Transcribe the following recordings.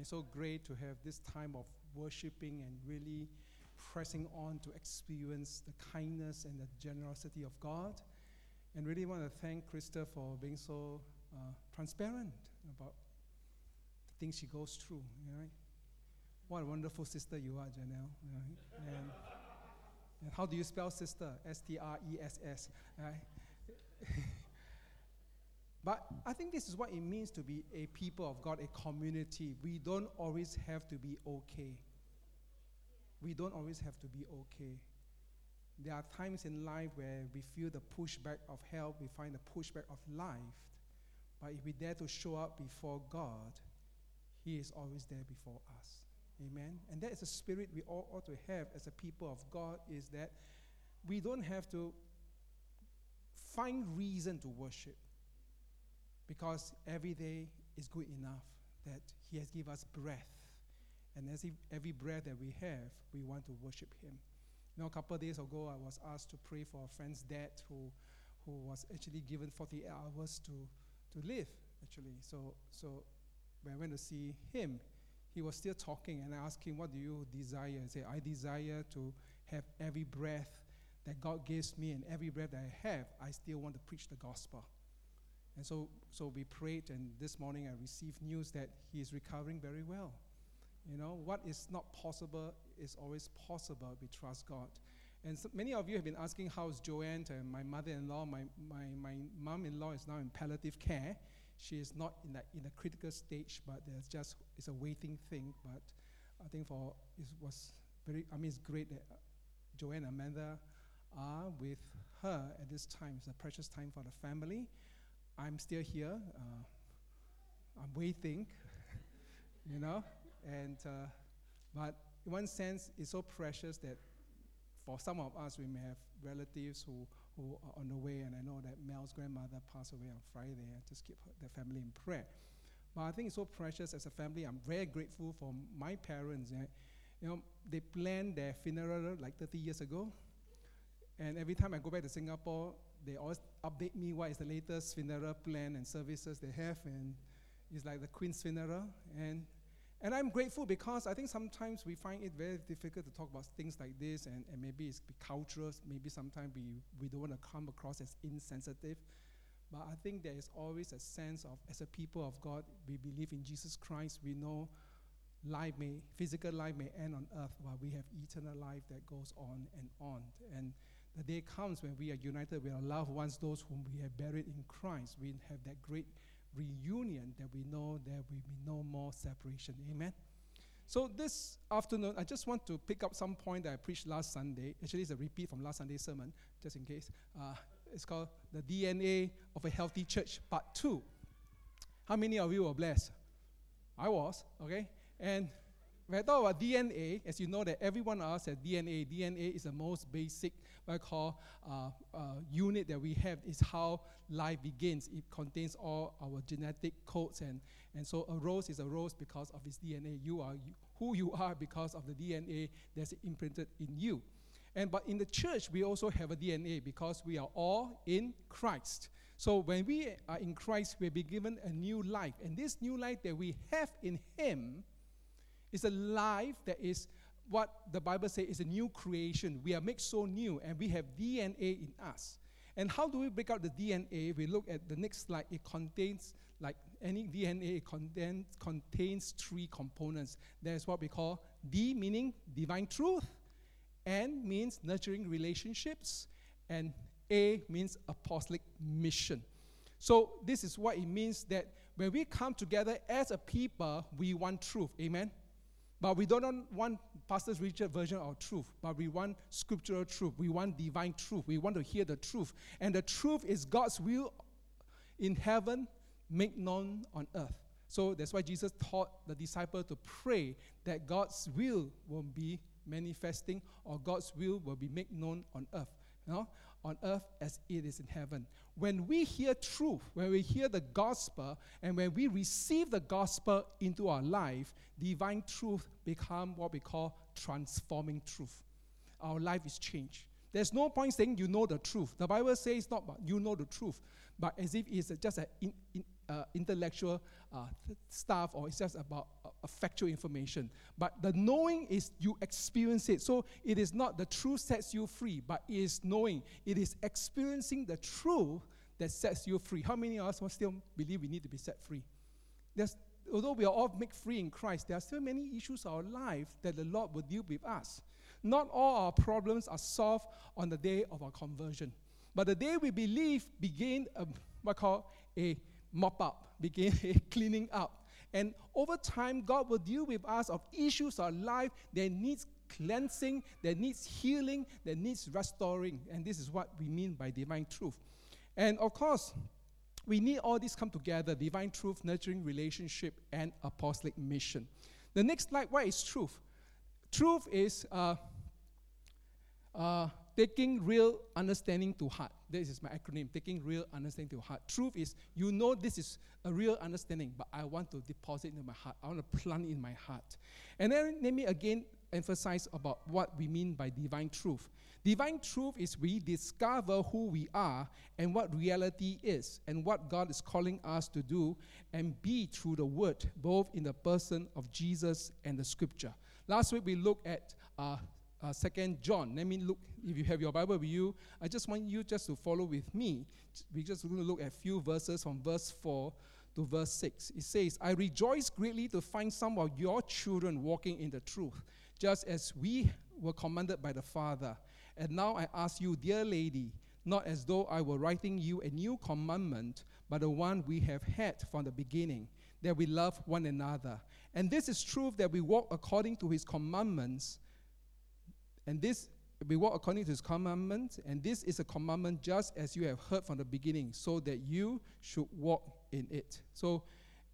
It's so great to have this time of worshiping and really pressing on to experience the kindness and the generosity of God. And really want to thank Krista for being so transparent about the things she goes through. Right? What a wonderful sister you are, Janelle. Right? And how do you spell sister? S-T-R-E-S-S. Right? But I think this is what it means to be a people of God, a community. We don't always have to be okay. We don't always have to be okay. There are times in life where we feel the pushback of help, we find the pushback of life. But if we dare to show up before God, He is always there before us. Amen? And that is a spirit we all ought to have as a people of God, is that we don't have to find reason to worship. Because every day is good enough that He has given us breath. And as if every breath that we have, we want to worship Him. You know, a couple of days ago, I was asked to pray for a friend's dad who was actually given 48 hours to live, actually. So when I went to see him, he was still talking, and I asked him, what do you desire? He said, I desire to have every breath that God gives me, and every breath that I have, I still want to preach the gospel. And so we prayed, and this morning I received news that he is recovering very well. You know, what is not possible is always possible. We trust God. And so many of you have been asking, how's Joanne? And my mother-in-law, my mom-in-law is now in palliative care. She is not in a critical stage, but it's a waiting thing. But I think it's great that Joanne and Amanda are with her at this time. It's a precious time for the family. I'm still here. I'm waiting, you know. And but in one sense, it's so precious that for some of us, we may have relatives who are on the way. And I know that Mel's grandmother passed away on Friday. I just keep the family in prayer. But I think it's so precious as a family. I'm very grateful for my parents. You know, they planned their funeral like 30 years ago. And every time I go back to Singapore, they always update me what is the latest funeral plan and services they have, and it's like the Queen's funeral. And I'm grateful because I think sometimes we find it very difficult to talk about things like this, and maybe it's cultural, maybe sometimes we don't want to come across as insensitive. But I think there is always a sense of, as a people of God, we believe in Jesus Christ. We know physical life may end on earth, but we have eternal life that goes on and on. And the day comes when we are united with our loved ones, those whom we have buried in Christ. We have that great reunion that we know there will be no more separation. Amen? So this afternoon, I just want to pick up some point that I preached last Sunday. Actually, it's a repeat from last Sunday's sermon, just in case. It's called The DNA of a Healthy Church, Part 2. How many of you were blessed? I was, okay? And when I talk about DNA, as you know that every one of us has DNA. DNA is the most basic, what I call, unit that we have, is how life begins. It contains all our genetic codes, and so a rose is a rose because of its DNA. You are who you are because of the DNA that's imprinted in you. But in the church, we also have a DNA because we are all in Christ. So when we are in Christ, we've been given a new life. And this new life that we have in Him is a life that is what the Bible says is a new creation. We are made so new, and we have DNA in us. And how do we break out the DNA? We look at the next slide. It contains, like any DNA, it contains three components. There's what we call D, meaning divine truth. N means nurturing relationships. And A means apostolic mission. So this is what it means, that when we come together as a people, we want truth. Amen? But we don't want Pastor Richard's version of truth, but we want scriptural truth. We want divine truth. We want to hear the truth. And the truth is God's will in heaven made known on earth. So that's why Jesus taught the disciples to pray that God's will be manifesting, or God's will be made known on earth. On earth as it is in heaven. When we hear truth, when we hear the gospel, and when we receive the gospel into our life, divine truth become what we call transforming truth. Our life is changed. There's no point saying you know the truth. The Bible says not about you know the truth, but as if it's just an intellectual stuff, or it's just about factual information. But the knowing is you experience it. So it is not the truth sets you free, but it is knowing. It is experiencing the truth that sets you free. How many of us still believe we need to be set free? Although we are all made free in Christ, there are still many issues in our life that the Lord will deal with us. Not all our problems are solved on the day of our conversion. But the day we believe, begin what I call a mop-up, begin a cleaning up. And over time, God will deal with us of issues of life that needs cleansing, that needs healing, that needs restoring. And this is what we mean by divine truth. And of course, we need all this come together: divine truth, nurturing relationship, and apostolic mission. The next slide, what is truth? Truth is taking real understanding to heart. This is my acronym, taking real understanding to heart. Truth is, you know this is a real understanding, but I want to deposit it in my heart. I want to plant it in my heart. And then let me again emphasize about what we mean by divine truth. Divine truth is we discover who we are and what reality is and what God is calling us to do and be through the Word, both in the person of Jesus and the Scripture. Last week we looked at 2 John. Let me look, if you have your Bible with you, I just want you just to follow with me. We're just going to look at a few verses from verse 4 to verse 6. It says, I rejoice greatly to find some of your children walking in the truth, just as we were commanded by the Father. And now I ask you, dear lady, not as though I were writing you a new commandment, but the one we have had from the beginning, that we love one another. And this is truth, that we walk according to his commandments. And this, we walk according to his commandments, and this is a commandment just as you have heard from the beginning, so that you should walk in it. So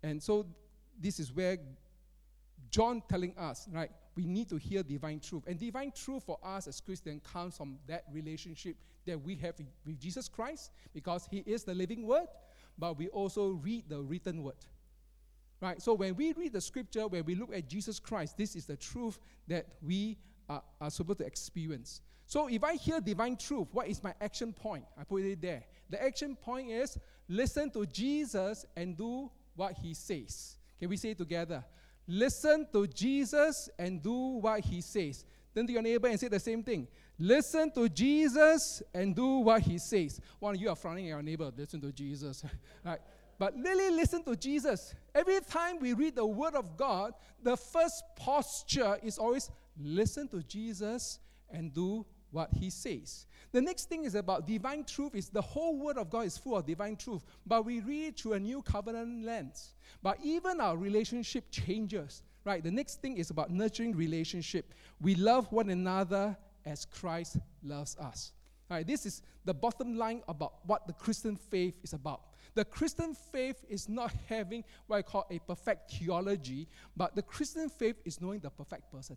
this is where John telling us, right, we need to hear divine truth. And divine truth for us as Christians comes from that relationship that we have with Jesus Christ, because he is the living word, but we also read the written word. Right? So when we read the scripture, when we look at Jesus Christ, this is the truth that we are supposed to experience. So if I hear divine truth, what is my action point? I put it there. The action point is listen to Jesus and do what he says. Can we say it together? Listen to Jesus and do what he says. Turn to your neighbor and say the same thing. Listen to Jesus and do what he says. One of you are frowning at your neighbor. Listen to Jesus. Right? But really listen to Jesus. Every time we read the word of God, the first posture is always listen to Jesus and do what he says. The next thing is about divine truth. Is the whole word of God is full of divine truth, but we read through a new covenant lens. But even our relationship changes, right? The next thing is about nurturing relationship. We love one another as Christ loves us. Right? This is the bottom line about what the Christian faith is about. The Christian faith is not having what I call a perfect theology, but the Christian faith is knowing the perfect person.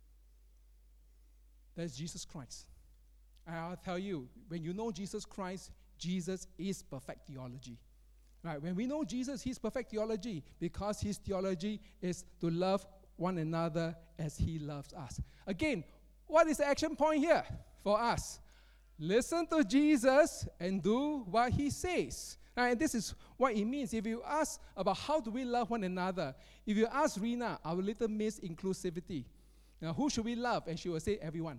That's Jesus Christ. And I'll tell you, when you know Jesus Christ, Jesus is perfect theology. Right? When we know Jesus, he's perfect theology, because his theology is to love one another as he loves us. Again, what is the action point here for us? Listen to Jesus and do what he says. And this is what it means. If you ask about how do we love one another, if you ask Rena, our little miss inclusivity, now, who should we love? And she will say, everyone.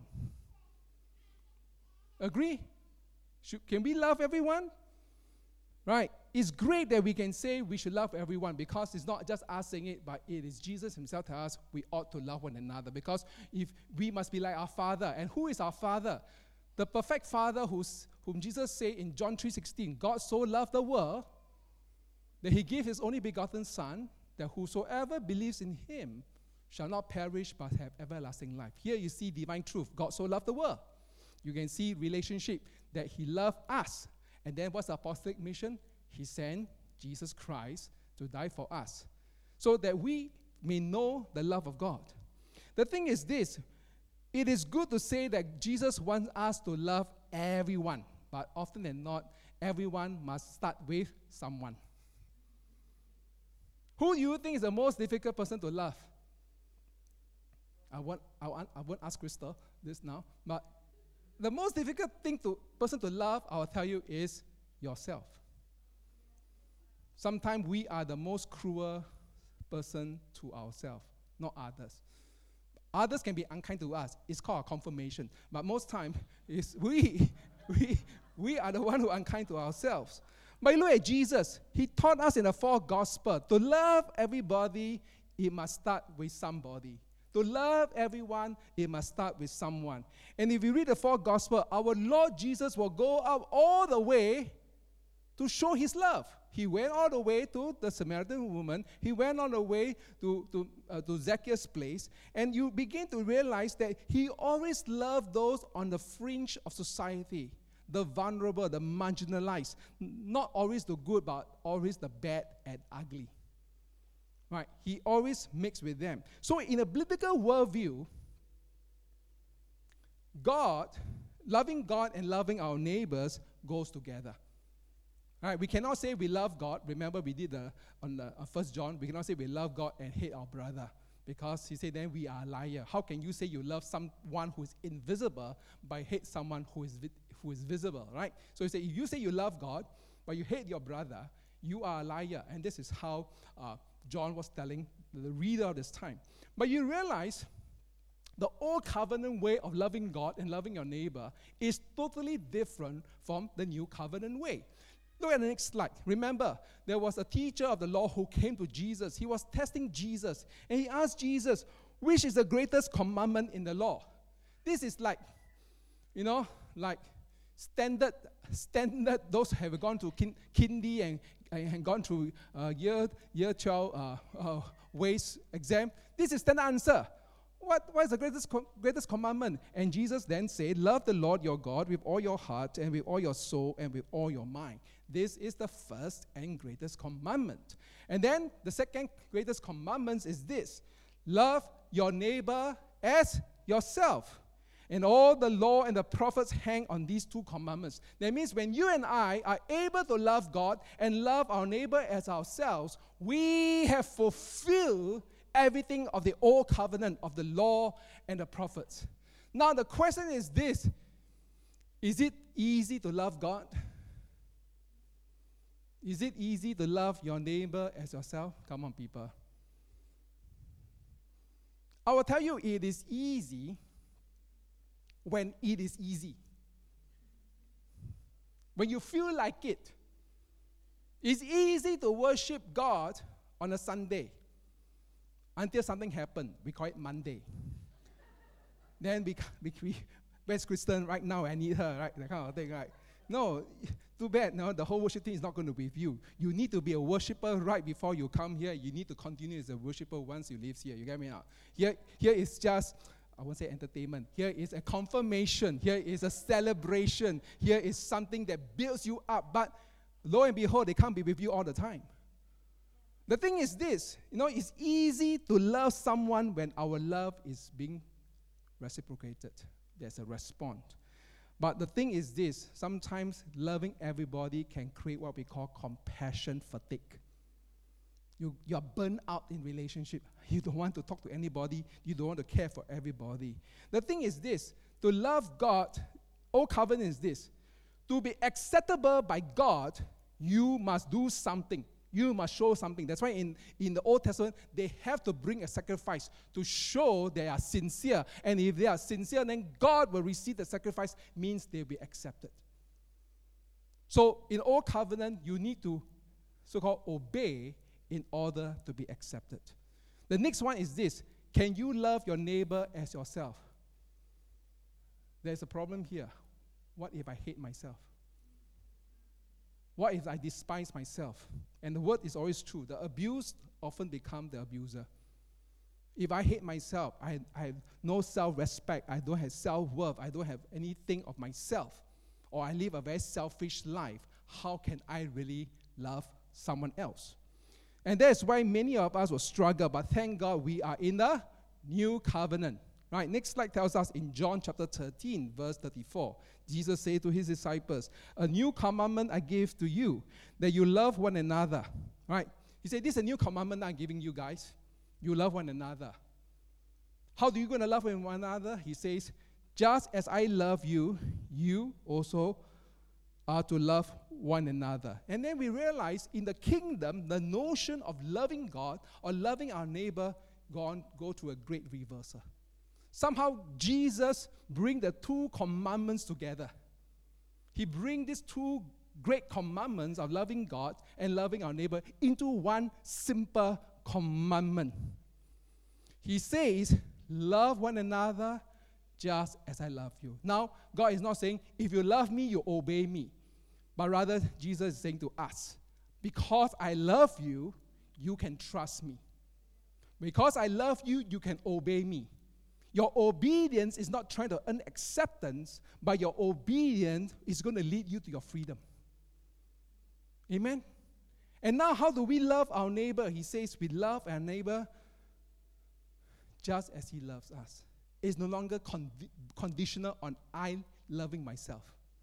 Agree? Can we love everyone? Right. It's great that we can say we should love everyone, because it's not just us saying it, but it is Jesus himself telling us we ought to love one another, because if we must be like our Father. And who is our Father? The perfect Father whom Jesus said in John 3:16, God so loved the world that he gave his only begotten Son, that whosoever believes in him shall not perish but have everlasting life. Here you see divine truth. God so loved the world. You can see relationship, that he loved us. And then what's the apostolic mission? He sent Jesus Christ to die for us, so that we may know the love of God. The thing is this, it is good to say that Jesus wants us to love everyone, but often than not, everyone must start with someone. Who do you think is the most difficult person to love? I won't ask Crystal this now, but the most difficult person to love, I will tell you, is yourself. Sometimes we are the most cruel person to ourselves, not others. Others can be unkind to us. It's called a confirmation. But most time, it's we are the one who are unkind to ourselves. But look at Jesus. He taught us in the fourth gospel, to love everybody, it must start with somebody. To love everyone, it must start with someone. And if you read the fourth gospel, our Lord Jesus will go up all the way to show his love. He went all the way to the Samaritan woman. He went all the way to Zacchaeus' place. And you begin to realize that he always loved those on the fringe of society, the vulnerable, the marginalized. Not always the good, but always the bad and ugly. Right? He always mixed with them. So in a biblical worldview, loving God and loving our neighbors goes together. Right, we cannot say we love God. Remember, we did on 1 John, we cannot say we love God and hate our brother. Because he said, then we are a liar. How can you say you love someone who is invisible but hate someone who is visible, right? So he said, if you say you love God but you hate your brother, you are a liar. And this is how John was telling the reader of this time. But you realize the old covenant way of loving God and loving your neighbor is totally different from the new covenant way. Look at the next slide. Remember, there was a teacher of the law who came to Jesus. He was testing Jesus. And he asked Jesus, which is the greatest commandment in the law? This is like standard, those who have gone to kindy and gone through year 12 ways exam. This is standard answer. What is the greatest commandment? And Jesus then said, love the Lord your God with all your heart and with all your soul and with all your mind. This is the first and greatest commandment. And then the second greatest commandment is this: love your neighbor as yourself. And all the law and the prophets hang on these two commandments. That means when you and I are able to love God and love our neighbor as ourselves, we have fulfilled everything of the old covenant of the law and the prophets. Now the question is this: is it easy to love God? Is it easy to love your neighbor as yourself? Come on, people. I will tell you, it is easy when it is easy. When you feel like it. It's easy to worship God on a Sunday until something happened. We call it Monday. Then where's Kristen right now? I need her, right? That kind of thing, right? No, too bad. No, the whole worship team is not going to be with you. You need to be a worshiper right before you come here. You need to continue as a worshiper once you leave here. You get me out? Here is just, I won't say entertainment. Here is a confirmation. Here is a celebration. Here is something that builds you up. But lo and behold, they can't be with you all the time. The thing is this, it's easy to love someone when our love is being reciprocated. There's a response. But the thing is this, sometimes loving everybody can create what we call compassion fatigue. You're burnt out in relationship. You don't want to talk to anybody. You don't want to care for everybody. The thing is this, to love God, old covenant is this: to be acceptable by God, you must do something. You must show something. That's why in the Old Testament, they have to bring a sacrifice to show they are sincere. And if they are sincere, then God will receive the sacrifice, means they'll be accepted. So in Old Covenant, you need to so-called obey in order to be accepted. The next one is this: can you love your neighbor as yourself? There's a problem here. What if I hate myself? What if I despise myself? And the word is always true. The abused often become the abuser. If I hate myself, I have no self-respect, I don't have self-worth, I don't have anything of myself, or I live a very selfish life, how can I really love someone else? And that's why many of us will struggle, but thank God we are in the new covenant. Right, next slide tells us in John chapter 13, verse 34, Jesus said to his disciples, a new commandment I give to you, that you love one another. Right? He said, this is a new commandment I'm giving you guys. You love one another. How do you going to love one another? He says, just as I love you, you also are to love one another. And then we realize in the kingdom, the notion of loving God or loving our neighbor go through a great reversal. Somehow Jesus bring the two commandments together. He bring these two great commandments of loving God and loving our neighbor into one simple commandment. He says, love one another just as I love you. Now, God is not saying, if you love me, you obey me. But rather, Jesus is saying to us, because I love you, you can trust me. Because I love you, you can obey me. Your obedience is not trying to earn acceptance, but your obedience is going to lead you to your freedom. Amen? And now, how do we love our neighbor? He says we love our neighbor just as he loves us. It's no longer conditional on I loving myself.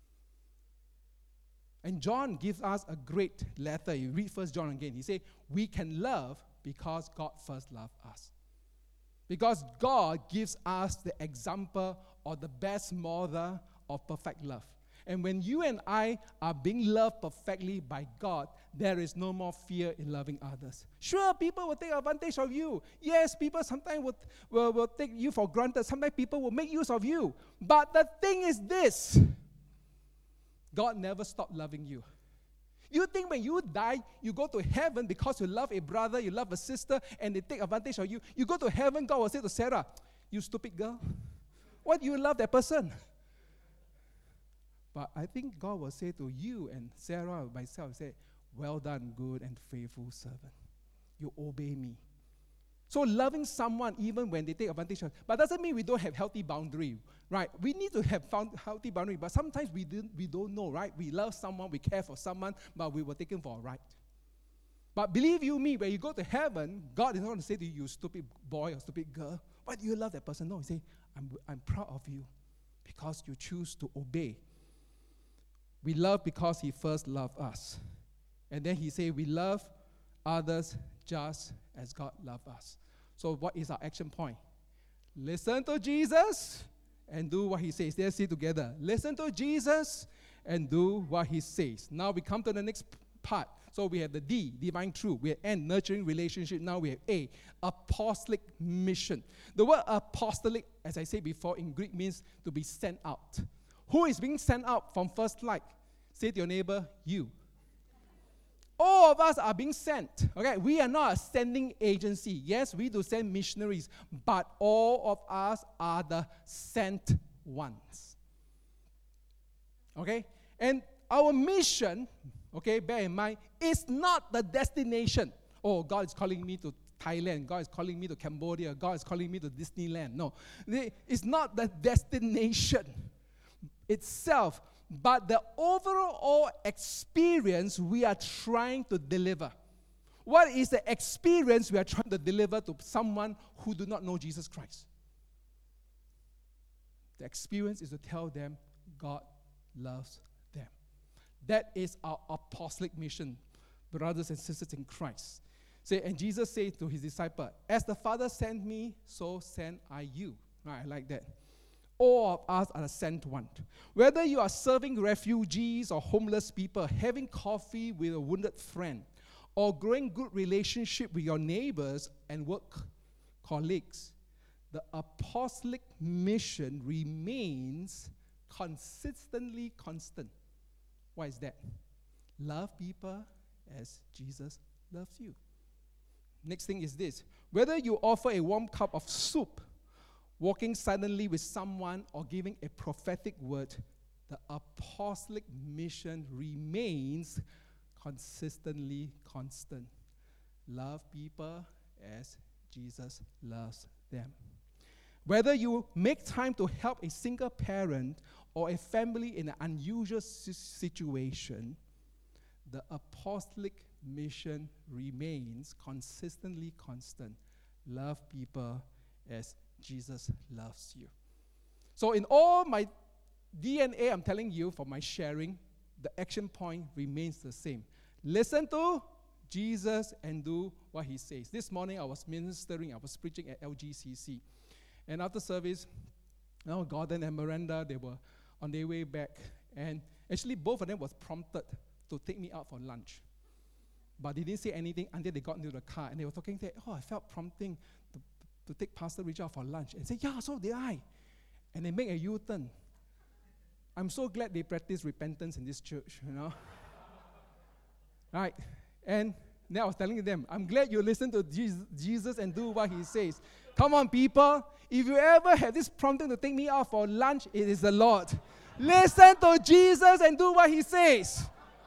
And John gives us a great letter. You read 1 John again. He says, we can love because God first loved us. Because God gives us the example or the best model of perfect love. And when you and I are being loved perfectly by God, there is no more fear in loving others. Sure, people will take advantage of you. Yes, people sometimes will take you for granted. Sometimes people will make use of you. But the thing is this, God never stopped loving you. You think when you die, you go to heaven because you love a brother, you love a sister, and they take advantage of you. You go to heaven, God will say to Sarah, you stupid girl, why do you love that person? But I think God will say to you and Sarah, myself, say, well done, good and faithful servant. You obey me. So loving someone even when they take advantage of, but doesn't mean we don't have healthy boundary, right? We need to have healthy boundary, but sometimes we don't know, right? We love someone, we care for someone, but we were taken for a ride. But believe you me, when you go to heaven, God is not going to say to you, you stupid boy or stupid girl, why do you love that person? No, he say, I'm proud of you because you choose to obey. We love because he first loved us. And then he say, we love others just as God loved us. So what is our action point? Listen to Jesus and do what he says. Let's see together. Listen to Jesus and do what he says. Now we come to the next part. So we have the D, divine truth. We have N, nurturing relationship. Now we have A, apostolic mission. The word apostolic, as I said before, in Greek means to be sent out. Who is being sent out from First Light? Say to your neighbor, you. All of us are being sent. Okay, we are not a sending agency. Yes, we do send missionaries, but all of us are the sent ones. Okay, and our mission, okay, bear in mind, is not the destination. Oh, God is calling me to Thailand. God is calling me to Cambodia. God is calling me to Disneyland. No, it's not the destination itself, but the overall experience we are trying to deliver. What is the experience we are trying to deliver to someone who do not know Jesus Christ? The experience is to tell them God loves them. That is our apostolic mission, brothers and sisters in Christ. And Jesus said to his disciple, as the Father sent me, so send I you. Right, I like that. All of us are the sent one. Whether you are serving refugees or homeless people, having coffee with a wounded friend, or growing good relationship with your neighbors and work colleagues, the apostolic mission remains consistently constant. Why is that? Love people as Jesus loves you. Next thing is this. Whether you offer a warm cup of soup, walking silently with someone, or giving a prophetic word, the apostolic mission remains consistently constant. Love people as Jesus loves them. Whether you make time to help a single parent or a family in an unusual situation, the apostolic mission remains consistently constant. Love people as Jesus loves you. So in all my DNA, I'm telling you, for my sharing, the action point remains the same. Listen to Jesus and do what he says. This morning I was preaching at LGCC. And after service, Gordon and Miranda, they were on their way back. And Actually, both of them was prompted to take me out for lunch. But they didn't say anything until they got into the car, and they were talking there, I felt prompting to take Pastor Richard out for lunch. And say, yeah, so did I. And they make a U-turn. I'm so glad they practice repentance in this church, Right? And then I was telling them, I'm glad you listen to Jesus and do what he says. Come on, people. If you ever have this prompting to take me out for lunch, it is the Lord. Listen to Jesus and do what he says.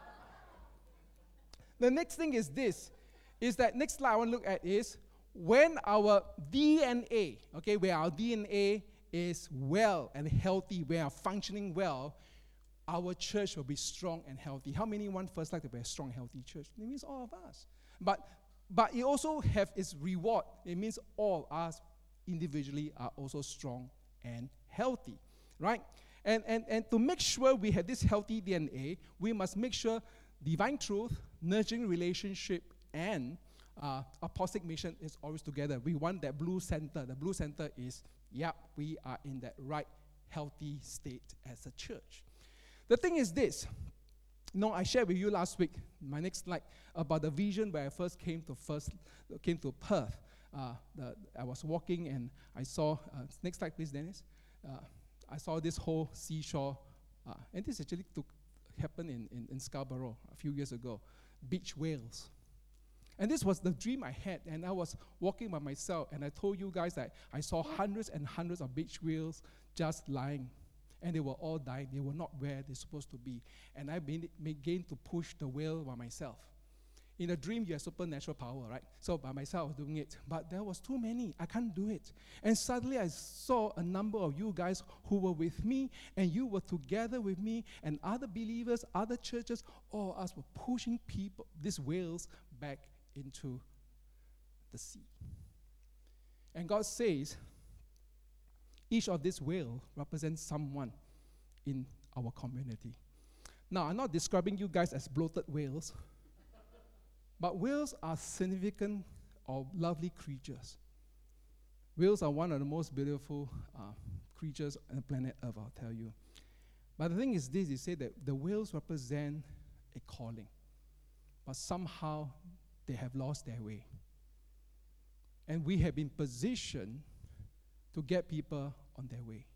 The next thing is this, is that next slide I want to look at is when our DNA, where our DNA is well and healthy, we are functioning well, our church will be strong and healthy. How many want first like to be a strong, healthy church? It means all of us. But it also have its reward. It means all us individually are also strong and healthy, right? And to make sure we have this healthy DNA, we must make sure divine truth, nurturing relationship, and apostolic mission is always together. We want that blue center. The blue center is, we are in that right, healthy state as a church. The thing is this. I shared with you last week, my next slide, about the vision where I first came to Perth. I was walking and I saw, next slide please, Dennis. I saw this whole seashore, and this actually happened in Scarborough a few years ago, beach whales. And this was the dream I had, and I was walking by myself, and I told you guys that I saw hundreds and hundreds of beach whales just lying, and they were all dying. They were not where they're supposed to be. And I began to push the whale by myself. In a dream, you have supernatural power, right? So by myself, I was doing it. But there was too many. I can't do it. And suddenly, I saw a number of you guys who were with me, and you were together with me, and other believers, other churches, all of us were pushing these whales, back into the sea. And God says, each of these whales represents someone in our community. Now, I'm not describing you guys as bloated whales, but whales are significant or lovely creatures. Whales are one of the most beautiful creatures on the planet Earth, I'll tell you. But the thing is this, you say that the whales represent a calling, but somehow they have lost their way. And we have been positioned to get people on their way.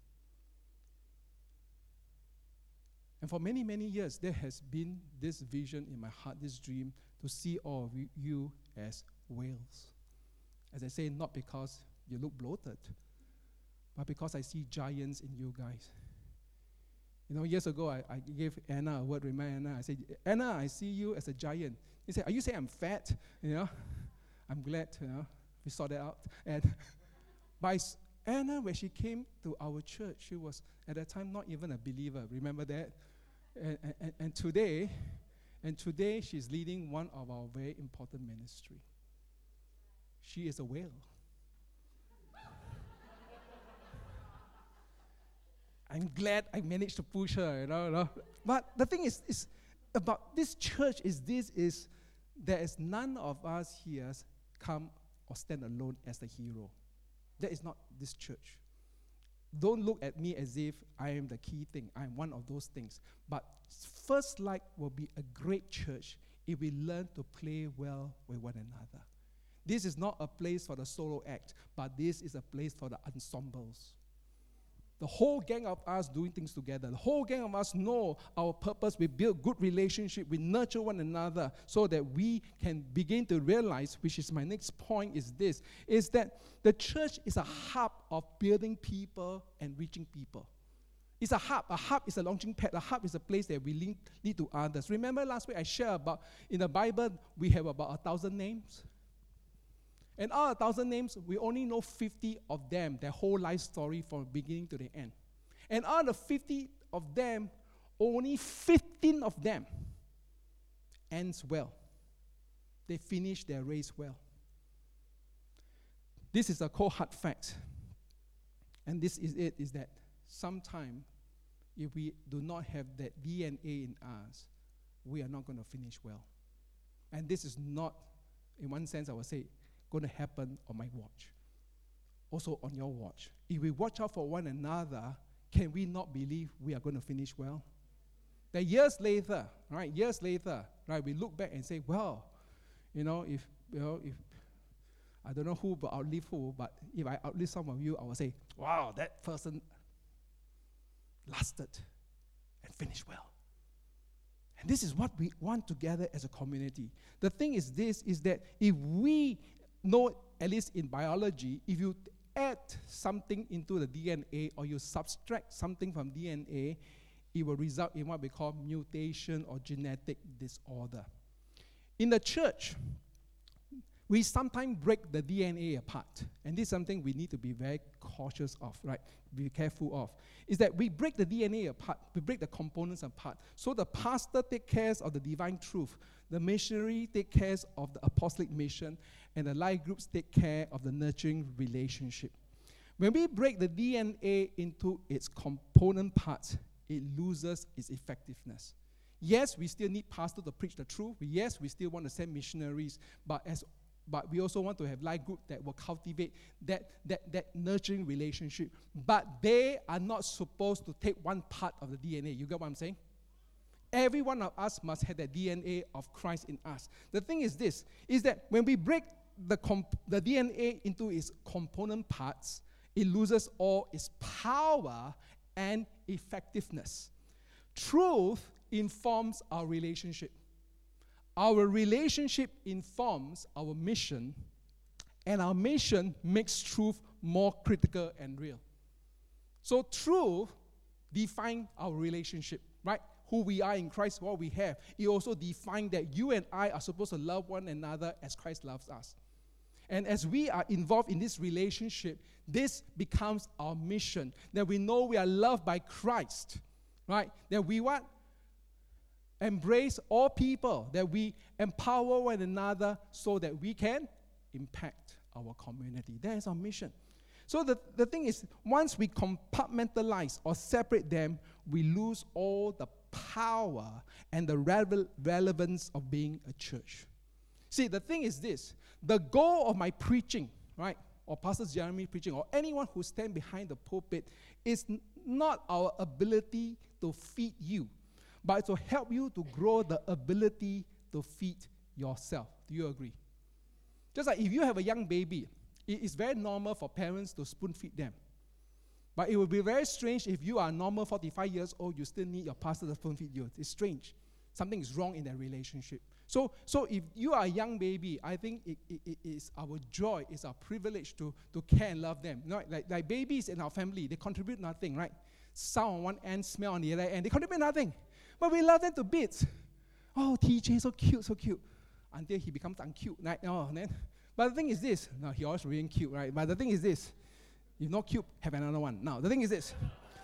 And for many, many years, there has been this vision in my heart, this dream, to see all of you as whales. As I say, not because you look bloated, but because I see giants in you guys. Years ago, I gave Anna a word, remind Anna. I said, Anna, I see you as a giant. He said, are you saying I'm fat? I'm glad, we saw that out. And by Anna, when she came to our church, she was at that time not even a believer. Remember that? And today, she's leading one of our very important ministry. She is a whale. I'm glad I managed to push her, But the thing is about this church is there is none of us here come or stand alone as the hero. That is not this church. Don't look at me as if I am the key thing. I am one of those things. But First Light will be a great church if we learn to play well with one another. This is not a place for the solo act, but this is a place for the ensembles. The whole gang of us doing things together. The whole gang of us know our purpose. We build good relationship. We nurture one another so that we can begin to realize, which is my next point, is this, is that the church is a hub of building people and reaching people. It's a hub. A hub is a launching pad. A hub is a place that we lead to others. Remember last week I shared about, in the Bible, we have about 1,000 names. And all 1,000 names, we only know 50 of them, their whole life story from beginning to the end. And out of the 50 of them, only 15 of them ends well. They finish their race well. This is a cold hard fact. And this is it, is that sometime, if we do not have that DNA in us, we are not going to finish well. And this is not, in one sense, I would say, going to happen on my watch. Also on your watch. If we watch out for one another, can we not believe we are going to finish well? that years later, right, we look back and say, well, if I don't know who will outlive who, but if I outlive some of you, I will say, wow, that person lasted and finished well. And this is what we want together as a community. The thing is this, is that if we know, at least in biology, if you add something into the DNA or you subtract something from DNA, it will result in what we call mutation or genetic disorder. In the church, we sometimes break the DNA apart. And this is something we need to be very cautious of, right? Be careful of. Is that we break the DNA apart, we break the components apart. So the pastor takes care of the divine truth, the missionary takes care of the apostolic mission, and the life groups take care of the nurturing relationship. When we break the DNA into its component parts, it loses its effectiveness. Yes, we still need pastors to preach the truth. Yes, we still want to send missionaries, but we also want to have life group that will cultivate that nurturing relationship. But they are not supposed to take one part of the DNA. You get what I'm saying? Every one of us must have the DNA of Christ in us. The thing is this, is that when we break the DNA into its component parts, it loses all its power and effectiveness. Truth informs our relationship. Our relationship informs our mission, and our mission makes truth more critical and real. So truth defines our relationship, right? Who we are in Christ, what we have. It also defines that you and I are supposed to love one another as Christ loves us. And as we are involved in this relationship, this becomes our mission. That we know we are loved by Christ, right? That we want embrace all people, that we empower one another so that we can impact our community. That is our mission. So the thing is, once we compartmentalize or separate them, we lose all the power and the relevance of being a church. See, the thing is this, the goal of my preaching, right, or Pastor Jeremy preaching, or anyone who stands behind the pulpit, is not our ability to feed you, but to help you to grow the ability to feed yourself. Do you agree? Just like if you have a young baby, it is very normal for parents to spoon feed them. But it would be very strange if you are normal 45 years old, you still need your pastor to spoon feed you. It's strange. Something is wrong in that relationship. So if you are a young baby, I think it is our joy, it's our privilege to care and love them. You know, like babies in our family, they contribute nothing, right? Sound on one end, smell on the other end, they contribute nothing. But we love them to bits. Oh, TJ, so cute, so cute. Until he becomes uncute, right? Oh, then. But the thing is this. No, he always really cute, right? But the thing is this. If not cute, have another one. Now, the thing is this.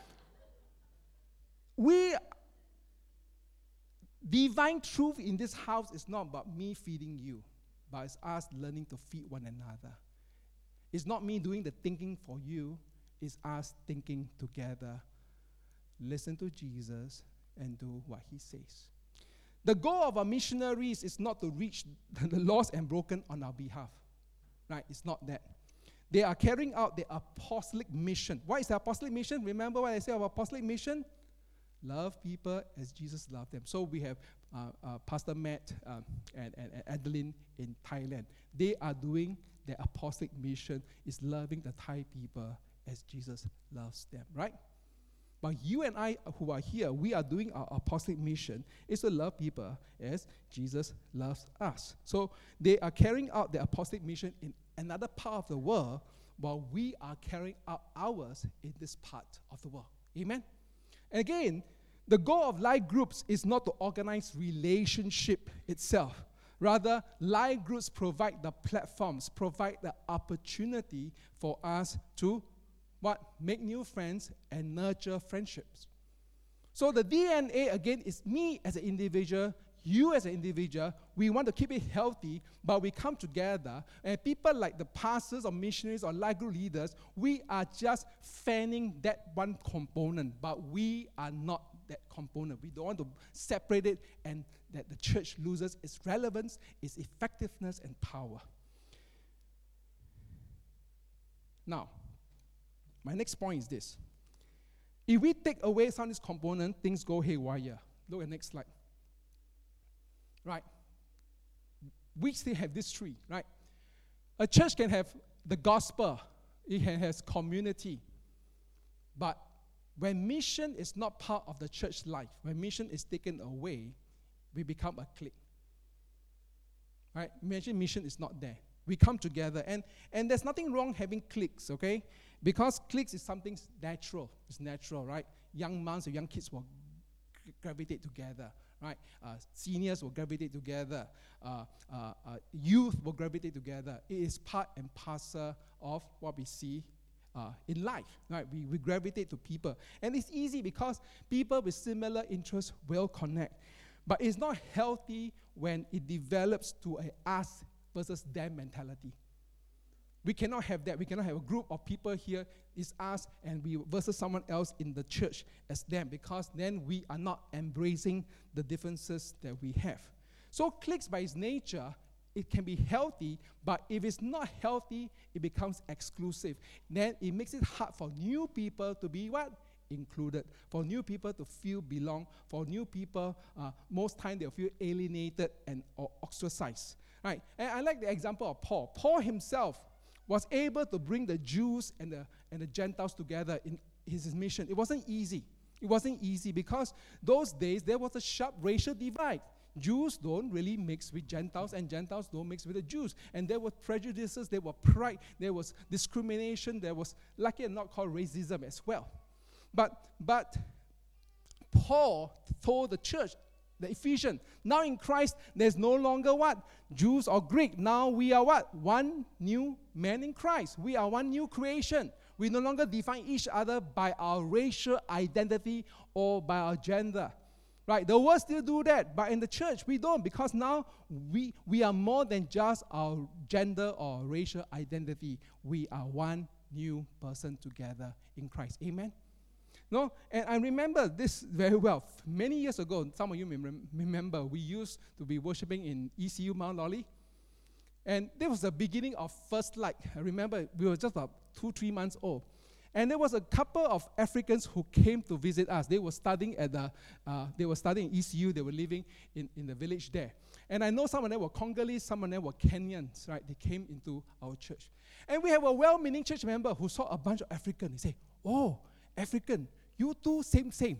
Divine truth in this house is not about me feeding you, but it's us learning to feed one another. It's not me doing the thinking for you. It's us thinking together. Listen to Jesus and do what he says. The goal of our missionaries is not to reach the lost and broken on our behalf. Right? It's not that. They are carrying out their apostolic mission. What is the apostolic mission? Remember what I said about apostolic mission? Love people as Jesus loved them. So we have Pastor Matt and Adeline in Thailand. They are doing their apostolic mission, is loving the Thai people as Jesus loves them, right? But you and I who are here, we are doing our apostolic mission is to love people as Jesus loves us. So they are carrying out their apostolic mission in another part of the world, while we are carrying out ours in this part of the world. Amen? And again, the goal of life groups is not to organize relationship itself. Rather, life groups provide the platforms, provide the opportunity for us to make new friends and nurture friendships. So the DNA, again, is me as an individual, you as an individual. We want to keep it healthy, but we come together, and people like the pastors or missionaries or life group leaders, we are just fanning that one component, but we are not that component. We don't want to separate it and that the church loses its relevance, its effectiveness, and power. Now, my next point is this. If we take away some of this component, things go haywire. Look at the next slide. Right. We still have this tree, right? A church can have the gospel. It can have community. But when mission is not part of the church life, when mission is taken away, we become a clique. Right? Imagine mission is not there. We come together. And there's nothing wrong having cliques, okay? Because cliques is something natural. It's natural, right? Young moms and young kids will gravitate together, right? Seniors will gravitate together. Youth will gravitate together. It is part and parcel of what we see in life, right? We gravitate to people. And it's easy because people with similar interests will connect. But it's not healthy when it develops to a us versus them mentality. We cannot have that. We cannot have a group of people here, it's us, and we versus someone else in the church as them, because then we are not embracing the differences that we have. So cliques by its nature, it can be healthy, but if it's not healthy, it becomes exclusive. Then it makes it hard for new people to be what? Included. For new people to feel belong. For new people, most time they'll feel alienated and or ostracized. Right? And I like the example of Paul. Paul himself was able to bring the Jews and the Gentiles together in his mission. It wasn't easy. It wasn't easy because those days there was a sharp racial divide. Jews don't really mix with Gentiles, and Gentiles don't mix with the Jews. And there were prejudices, there were pride, there was discrimination, there was, lucky and not called racism as well. But Paul told the church, the Ephesians, now in Christ, there's no longer what? Jews or Greek. Now we are what? One new man in Christ. We are one new creation. We no longer define each other by our racial identity or by our gender. Right? The world still do that, but in the church, we don't, because now we are more than just our gender or racial identity. We are one new person together in Christ. Amen? No, and I remember this very well. Many years ago, some of you may remember, we used to be worshiping in ECU Mount Lawley. And this was the beginning of First Light. I remember we were just about 2-3 months old. And there was a couple of Africans who came to visit us. They were studying at in ECU. They were living in the village there. And I know some of them were Congolese, some of them were Kenyans, right? They came into our church. And we have a well-meaning church member who saw a bunch of Africans. He said, "Oh, African, you too, same.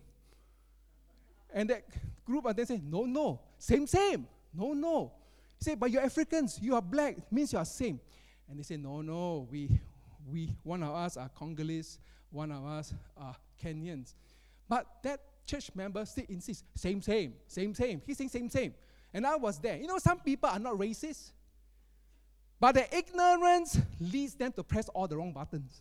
And that group of them said, no, same. No. He said, but you're Africans, you are black, it means you are same. And they said, no, we one of us are Congolese, one of us are Kenyans. But that church member still insists, same. He's saying same. And I was there. You know, some people are not racist, but their ignorance leads them to press all the wrong buttons.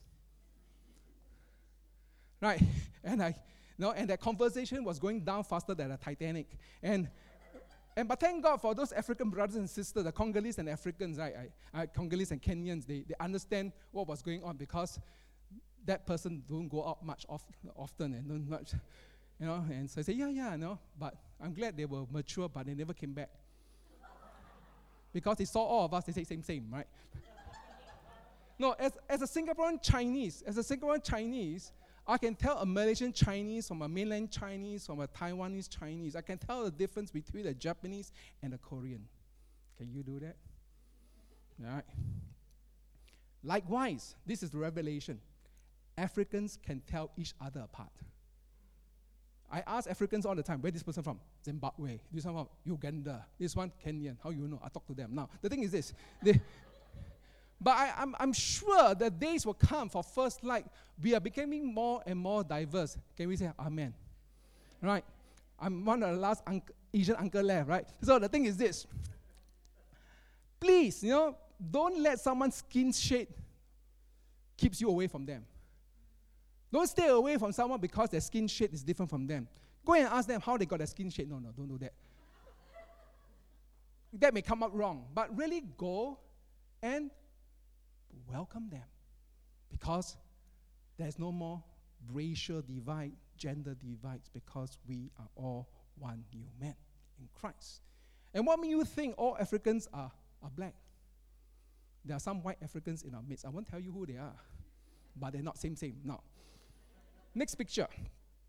Right, and that conversation was going down faster than the Titanic, but thank God for those African brothers and sisters, the Congolese and Africans, Congolese and Kenyans, they understand what was going on, because that person don't go out much often and don't much, and so I say yeah, but I'm glad they were mature, but they never came back, because they saw all of us, they say same, right? No, as a Singaporean Chinese, I can tell a Malaysian Chinese from a mainland Chinese, from a Taiwanese Chinese. I can tell the difference between the Japanese and the Korean. Can you do that? All right. Likewise, this is the revelation. Africans can tell each other apart. I ask Africans all the time, where this person from? Zimbabwe. This one from Uganda. This one Kenyan. How you know? I talk to them. Now, the thing is this. But I'm sure the days will come for First Light. We are becoming more and more diverse. Can we say amen? Right? I'm one of the last Asian uncle left, right? So the thing is this. Please, don't let someone's skin shade keeps you away from them. Don't stay away from someone because their skin shade is different from them. Go and ask them how they got their skin shade. No, don't do that. That may come up wrong. But really go and welcome them, because there's no more racial divide, gender divides, because we are all one new man in Christ. And what makes you think all Africans are black? There are some white Africans in our midst. I won't tell you who they are, but they're not same. Now, next picture.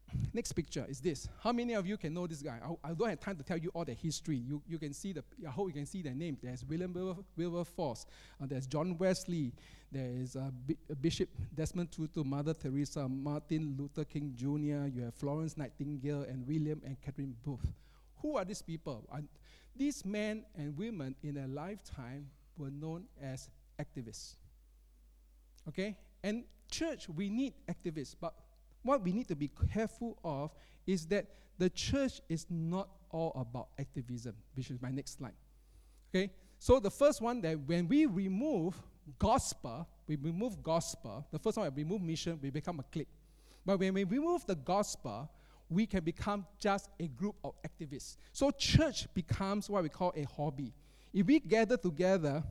Next picture is this. How many of you can know this guy? I don't have time to tell you all the history. You can see I hope you can see their name. There's William Wilberforce. There's John Wesley. There is Bishop Desmond Tutu, Mother Teresa, Martin Luther King Jr. You have Florence Nightingale and William and Catherine Booth. Who are these people? These men and women in their lifetime were known as activists. Okay? And church, we need activists, but what we need to be careful of is that the church is not all about activism, which is my next slide. Okay? So the first one, that when we remove gospel, the first one, we remove mission, we become a clique. But when we remove the gospel, we can become just a group of activists. So church becomes what we call a hobby. If we gather together,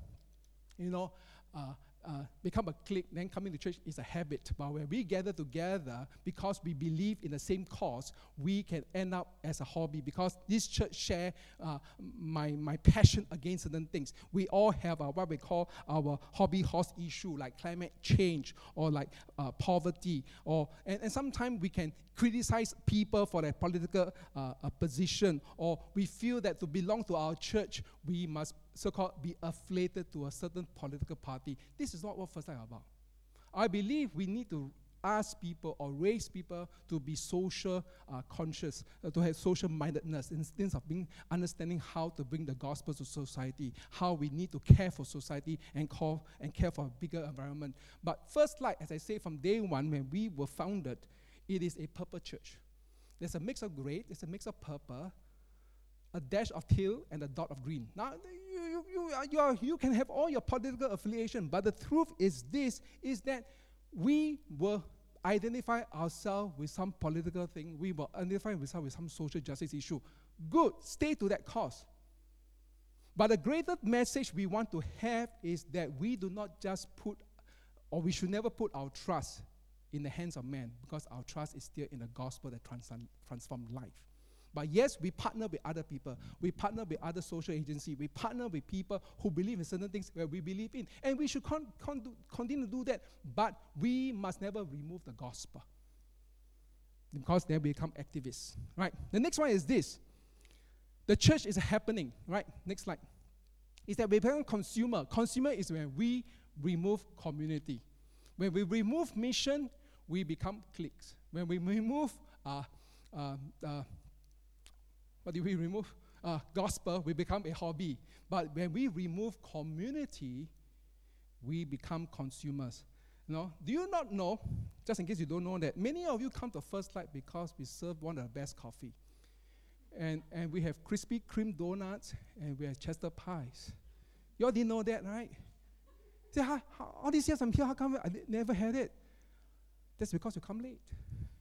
become a clique, then coming to church is a habit. But when we gather together, because we believe in the same cause, we can end up as a hobby, because this church share my passion against certain things. We all have what we call our hobby horse issue, like climate change or like poverty, and sometimes we can criticize people for their political position, or we feel that to belong to our church, we must so-called be affiliated to a certain political party. This is not what First Light is about. I believe we need to ask people or raise people to be social conscious, to have social mindedness, instead of understanding how to bring the gospel to society, how we need to care for society and care for a bigger environment. But First Light, as I say from day one when we were founded, it is a purple church. There's a mix of gray, there's a mix of purple, a dash of teal, and a dot of green. Now, you can have all your political affiliation, but the truth is that we will identify ourselves with some political thing. We will identify ourselves with some social justice issue. Good, stay to that cause. But the greater message we want to have is that we do not just we should never put our trust in the hands of man, because our trust is still in the gospel that transforms life. But yes, we partner with other people. We partner with other social agencies. We partner with people who believe in certain things where we believe in. And we should continue to do that. But we must never remove the gospel, because then we become activists. Right? The next one is this. The church is happening. Right? Next slide. Is that we become consumer. Consumer is when we remove community. When we remove mission, we become cliques. When we remove what do we remove? Gospel, we become a hobby. But when we remove community, we become consumers. Do you not know, just in case you don't know, that many of you come to First Light because we serve one of the best coffee. And we have Krispy Kreme donuts, and we have Chester pies. You all didn't know that, right? Say, all these years I'm here, how come I never had it? That's because you come late.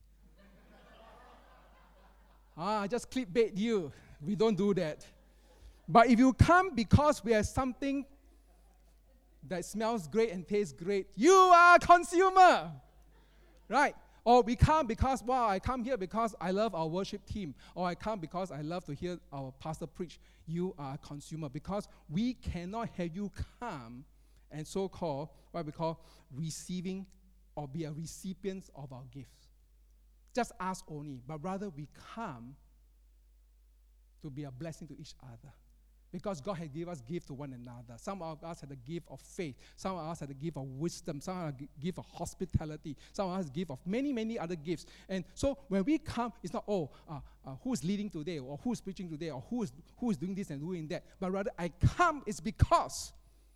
I just clickbait you. We don't do that. But if you come because we have something that smells great and tastes great, you are a consumer. Right? Or we come because, I come here because I love our worship team. Or I come because I love to hear our pastor preach. You are a consumer, because we cannot have you come and so-called, what we call receiving or be a recipient of our gifts. Just ask only, but rather we come to be a blessing to each other. Because God has given us gifts to one another. Some of us have the gift of faith. Some of us have the gift of wisdom. Some have the gift of hospitality. Some of us have the gift of many, many other gifts. And so when we come, it's not, who's leading today, or who's preaching today, or who is doing this and doing that. But rather, I come is because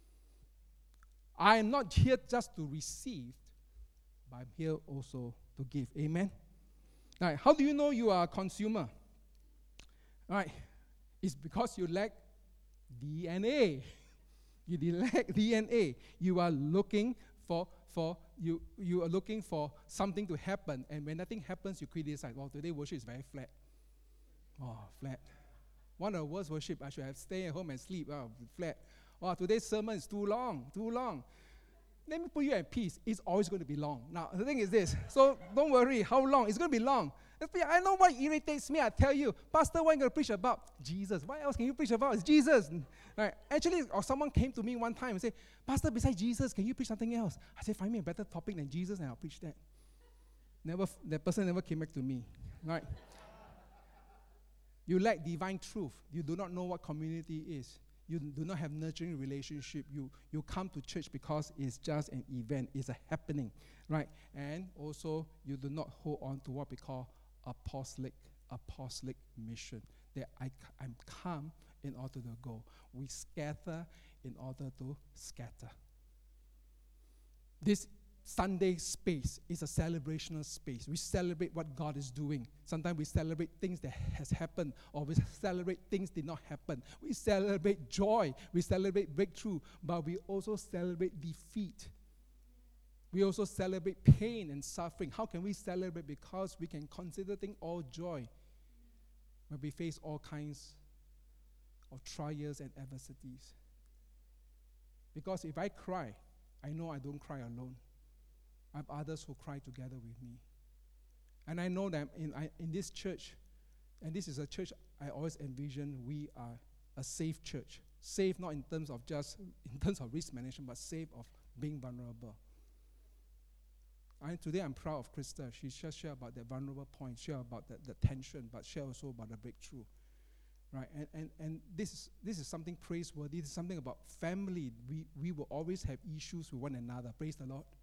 I am not here just to receive, but I'm here also to give. Amen? Now, how do you know you are a consumer? Right? It's because you lack DNA. You lack DNA. You are looking for you are looking for something to happen, and when nothing happens, you criticize. Today worship is very flat. Flat. One of the worst worship, I should have stayed at home and sleep. Flat. Today's sermon is too long. Let me put you at peace. It's always going to be long. Now, the thing is this. So don't worry how long. It's going to be long. I know what irritates me. I tell you, Pastor, what are you going to preach about? Jesus. What else can you preach about? It's Jesus. Right. Actually, someone came to me one time and said, Pastor, besides Jesus, can you preach something else? I said, find me a better topic than Jesus and I'll preach that. That person never came back to me. right? You lack divine truth. You do not know what community is. You do not have nurturing relationship. You come to church because it's just an event. It's a happening, right? And also, you do not hold on to what we call apostolic mission. That I'm come in order to go. We scatter in order to scatter. This Sunday space is a celebrational space. We celebrate what God is doing. Sometimes we celebrate things that has happened, or we celebrate things did not happen. We celebrate joy. We celebrate breakthrough, but we also celebrate defeat. We also celebrate pain and suffering. How can we celebrate? Because we can consider things all joy when we face all kinds of trials and adversities. Because if I cry, I know I don't cry alone. I have others who cry together with me. And I know that in this church, and this is a church I always envision, we are a safe church. Safe not in terms of risk management, but safe of being vulnerable. Today I'm proud of Krista. She just shared about that vulnerable point, shared about the tension, but shared also about the breakthrough. Right? And this is something praiseworthy. This is something about family. We will always have issues with one another. Praise the Lord.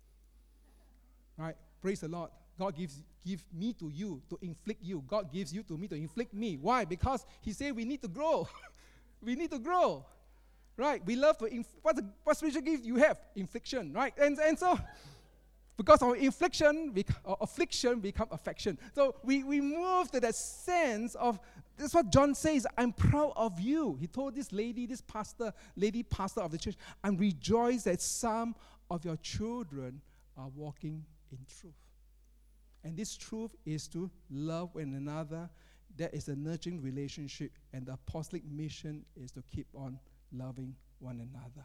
Right? Praise the Lord. God gives me to you to inflict you. God gives you to me to inflict me. Why? Because He said we need to grow. We need to grow. Right? We love to what spiritual gift you have? Infliction. Right? And so because of affliction become affection. So we move to that sense of, that's what John says, I'm proud of you. He told this lady pastor of the church, I'm rejoiced that some of your children are walking in truth. And this truth is to love one another. That is a nurturing relationship, and the apostolic mission is to keep on loving one another.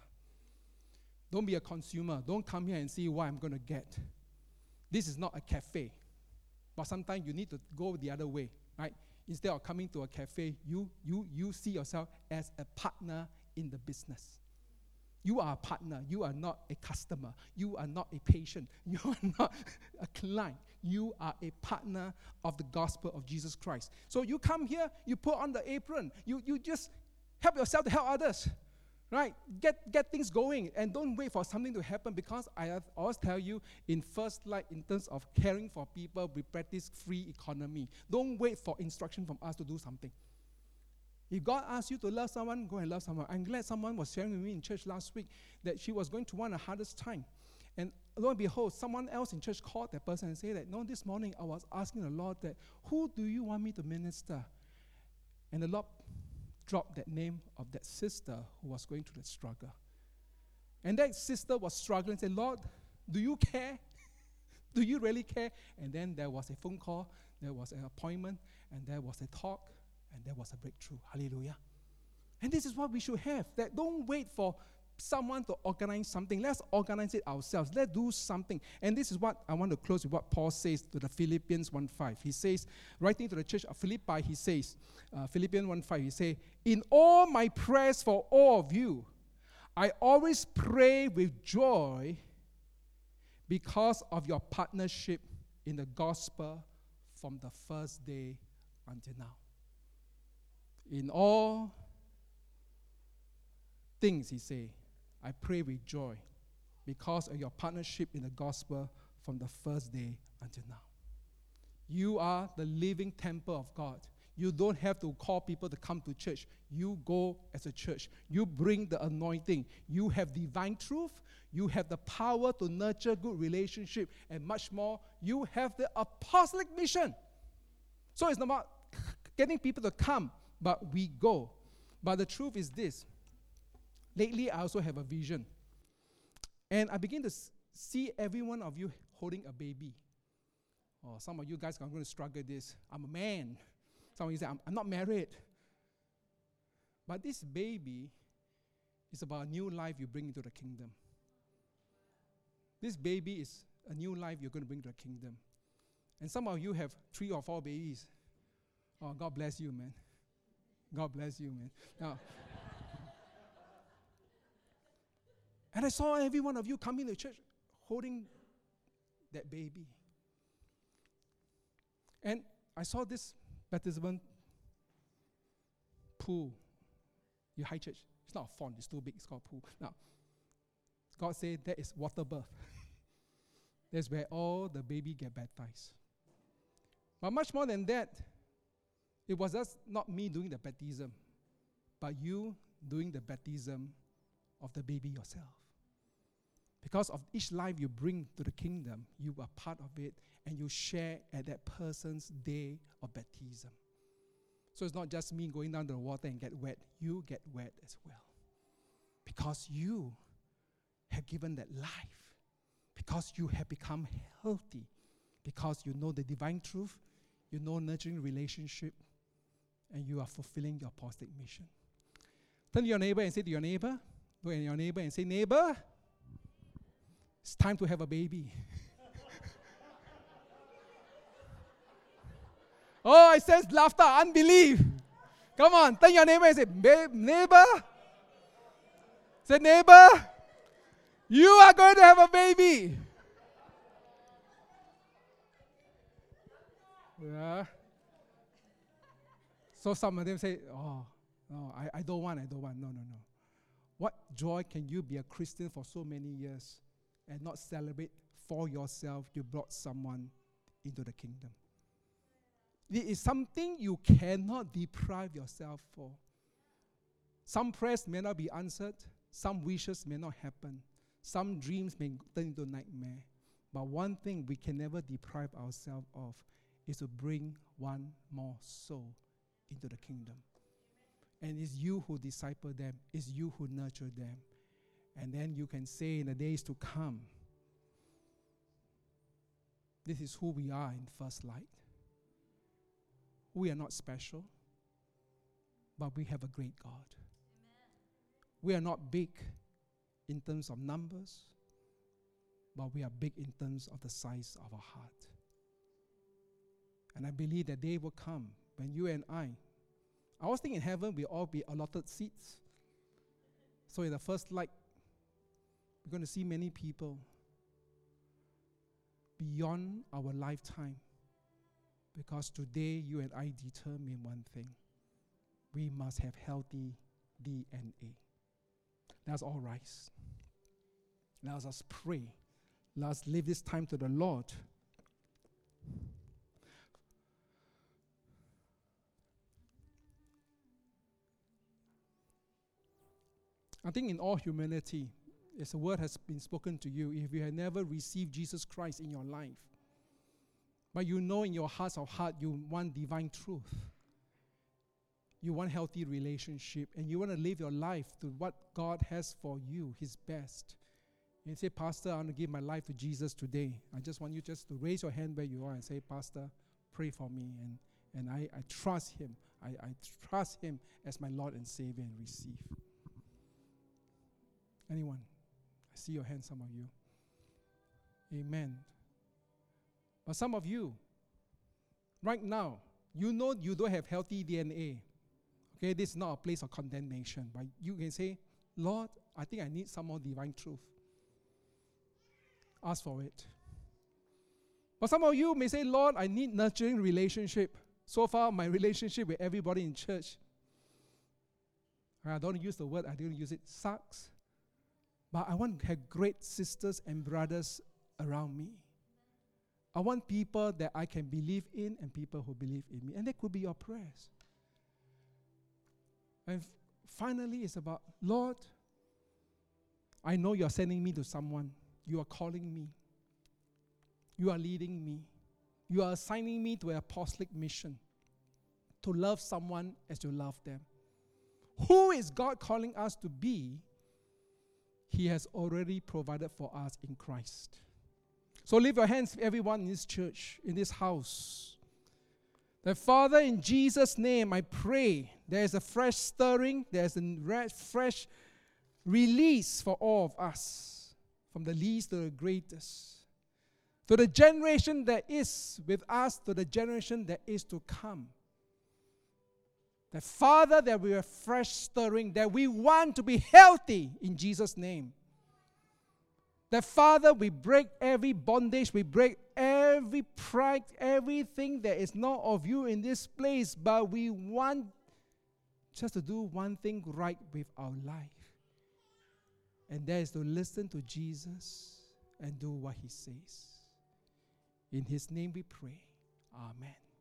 Don't be a consumer. Don't come here and see what I'm going to get. This is not a cafe. But sometimes you need to go the other way, right? Instead of coming to a cafe, you see yourself as a partner in the business. You are a partner. You are not a customer. You are not a patient. You are not a client. You are a partner of the gospel of Jesus Christ. So you come here, you put on the apron. You just help yourself to help others. Right? Get things going, and don't wait for something to happen, because I always tell you, in First Light, in terms of caring for people, we practice free economy. Don't wait for instruction from us to do something. If God asks you to love someone, go and love someone. I'm glad someone was sharing with me in church last week that she was going through one of the hardest time. And lo and behold, someone else in church called that person and said that, no, this morning I was asking the Lord that, who do you want me to minister? And the Lord dropped that name of that sister who was going through the struggle. And that sister was struggling and said, Lord, do you care? Do you really care? And then there was a phone call, there was an appointment, and there was a talk, and there was a breakthrough. Hallelujah. And this is what we should have. That don't wait for someone to organize something. Let's organize it ourselves. Let's do something. And this is what I want to close with, what Paul says to the Philippians 1:5. He says, writing to the church of Philippi, he says, Philippians 1:5, he says, in all my prayers for all of you, I always pray with joy because of your partnership in the gospel from the first day until now. In all things, he says, I pray with joy because of your partnership in the gospel from the first day until now. You are the living temple of God. You don't have to call people to come to church. You go as a church. You bring the anointing. You have divine truth. You have the power to nurture good relationship, and much more. You have the apostolic mission. So it's not about getting people to come, but we go. But the truth is this. Lately, I also have a vision. And I begin to see every one of you holding a baby. Oh, some of you guys are going to struggle with this. I'm a man. Some of you say, I'm not married. But this baby is about a new life you bring into the kingdom. This baby is a new life you're going to bring to the kingdom. And some of you have 3 or 4 babies. Oh, God bless you, man. God bless you, man. Now, and I saw every one of you coming to church holding that baby. And I saw this baptism pool in high church. It's not a font, it's too big, it's called a pool. Now, God said that is water birth. That's where all the baby get baptized. But much more than that, it was just not me doing the baptism, but you doing the baptism of the baby yourself. Because of each life you bring to the kingdom, you are part of it, and you share at that person's day of baptism. So it's not just me going down to the water and get wet. You get wet as well. Because you have given that life. Because you have become healthy. Because you know the divine truth. You know nurturing relationship. And you are fulfilling your apostolic mission. Turn to your neighbor and say to your neighbor, look at your neighbor and say, neighbor, it's time to have a baby. Oh, I sense laughter, unbelief. Come on, turn your neighbor and say, neighbor. Say, neighbor, you are going to have a baby. Yeah. So some of them say, oh, no, I don't want. No. What joy can you be a Christian for so many years and not celebrate for yourself you brought someone into the kingdom? It is something you cannot deprive yourself for. Some prayers may not be answered. Some wishes may not happen. Some dreams may turn into nightmare. But one thing we can never deprive ourselves of is to bring one more soul into the kingdom. And it's you who disciple them. It's you who nurture them. And then you can say in the days to come, this is who we are in First Light. We are not special, but we have a great God. Amen. We are not big in terms of numbers, but we are big in terms of the size of our heart. And I believe that day will come when you and I was thinking in heaven we'll all be allotted seats. So in the First Light, we're going to see many people beyond our lifetime. Because today, you and I determine one thing. We must have healthy DNA. Let's all rise. Let us pray. Let us leave this time to the Lord. I think in all humility, as a word has been spoken to you, if you have never received Jesus Christ in your life, but you know in your heart of heart you want divine truth. You want healthy relationship. And you want to live your life to what God has for you, His best. And you say, Pastor, I want to give my life to Jesus today. I just want you just to raise your hand where you are and say, Pastor, pray for me. And I trust Him. I trust Him as my Lord and Savior and receive. Anyone? I see your hand, some of you. Amen. But some of you, right now, you know you don't have healthy DNA. Okay, this is not a place of condemnation. But you can say, Lord, I think I need some more divine truth. Ask for it. But some of you may say, Lord, I need nurturing relationship. So far, my relationship with everybody in church, I don't use the word, I didn't use it, sucks. But I want to have great sisters and brothers around me. I want people that I can believe in and people who believe in me. And that could be your prayers. And finally, it's about, Lord, I know you're sending me to someone. You are calling me. You are leading me. You are assigning me to an apostolic mission to love someone as you love them. Who is God calling us to be? He has already provided for us in Christ. So lift your hands, everyone in this church, in this house. That Father, in Jesus' name, I pray there is a fresh stirring, there is a fresh release for all of us, from the least to the greatest. To the generation that is with us, to the generation that is to come. That Father, that we are fresh stirring, that we want to be healthy in Jesus' name. That Father, we break every bondage, we break every every pride, everything that is not of you in this place, but we want just to do one thing right with our life. And that is to listen to Jesus and do what he says. In his name we pray. Amen.